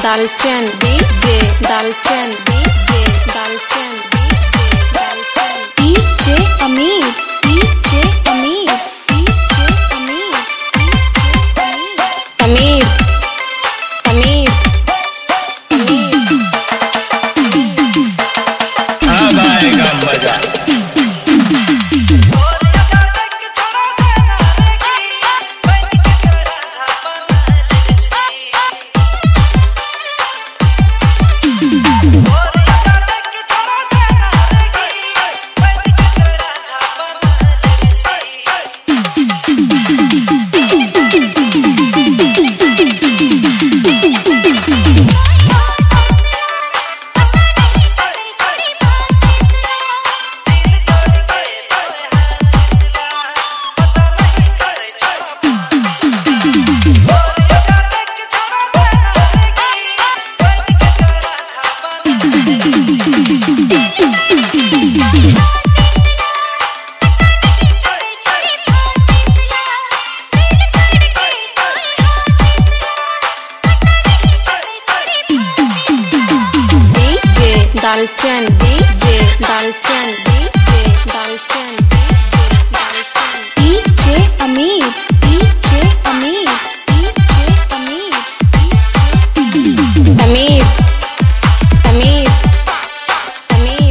दालचन DJ दालचन DJ दालचन DJ अमीर डीजे अमीर डीजे अमीर अमीर अमीर अब आएगा मजा। दालचन डीजे दालचन डीजे दालचन डीजे अमीर डीजे अमीर डीजे अमीर अमीर अमीर अमीर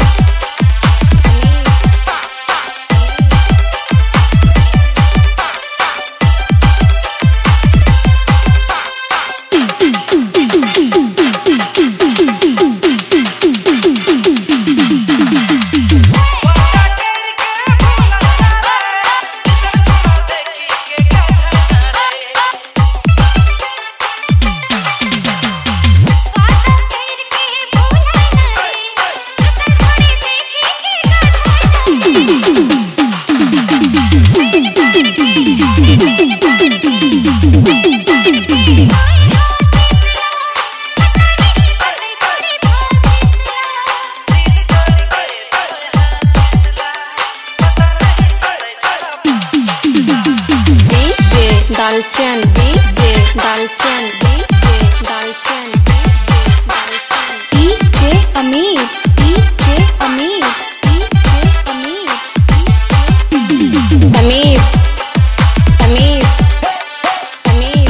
दालचन डीजे दालचन डीजे दालचन डीजे अमीर डीजे अमीर डीजे अमीर अमीर अमीर अमीर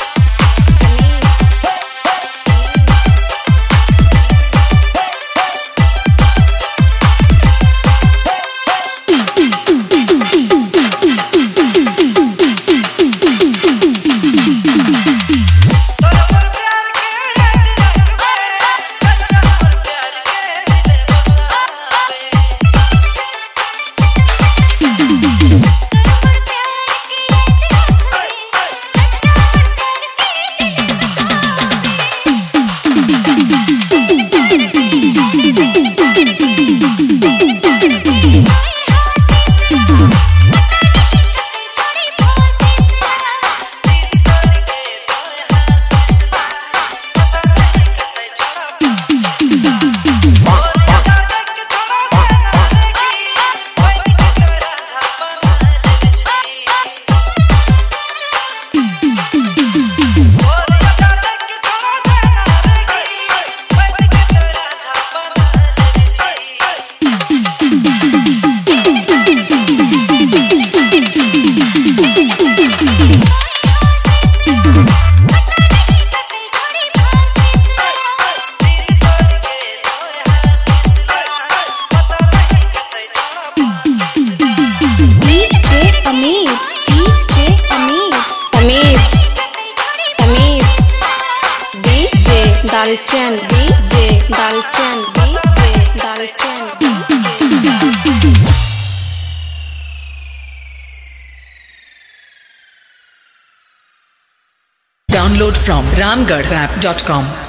दालचन डीजे दालचन डीजे दालचन Download from ramgarhrap.com.